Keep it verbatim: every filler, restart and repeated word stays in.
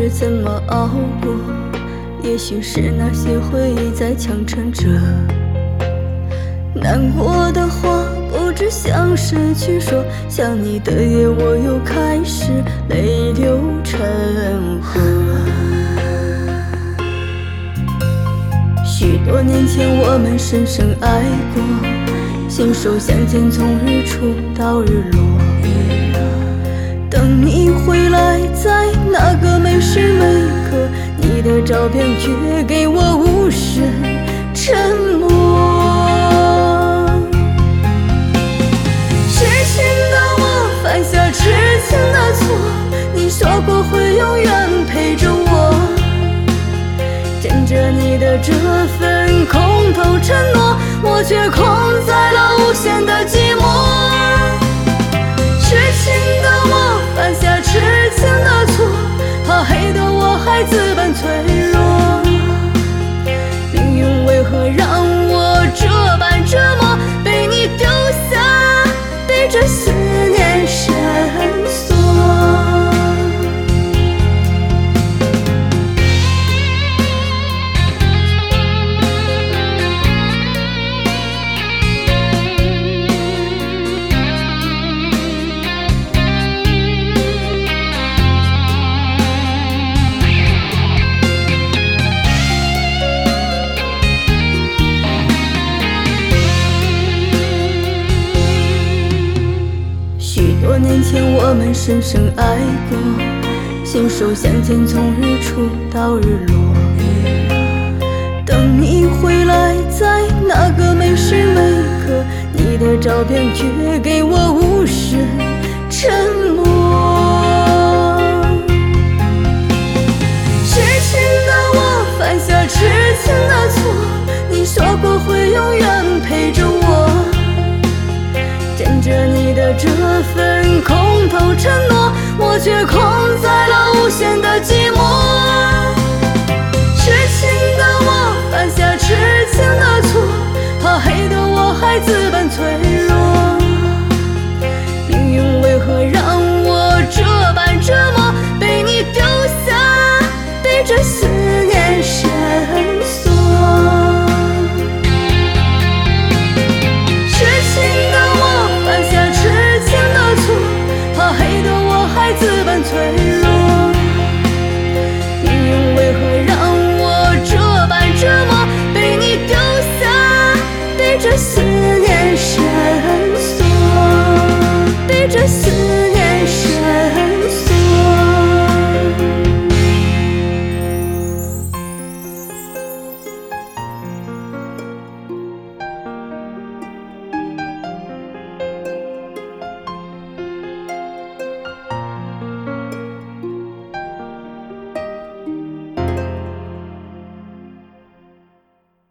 日怎么熬过？也许是那些回忆在强撑着。难过的话不知向谁去说，想你的夜我又开始泪流成河。许多年前我们深深爱过，携手相见从日出到日落。等你回来，在那个每时每刻，你的照片却给我无声沉默。痴情的我犯下痴情的错，你说过会永远陪着我，枕着你的这份空头承诺，我却空在了无限的寂寞。痴情的我犯下痴情的错，怕黑的我还自甘脆弱。命运为何让我这般折磨，被你丢下，背着思念深锁。多年前我们深深爱过，携手相见从日出到日落。等你回来，在那个每时每刻，你的照片却给我无声沉默。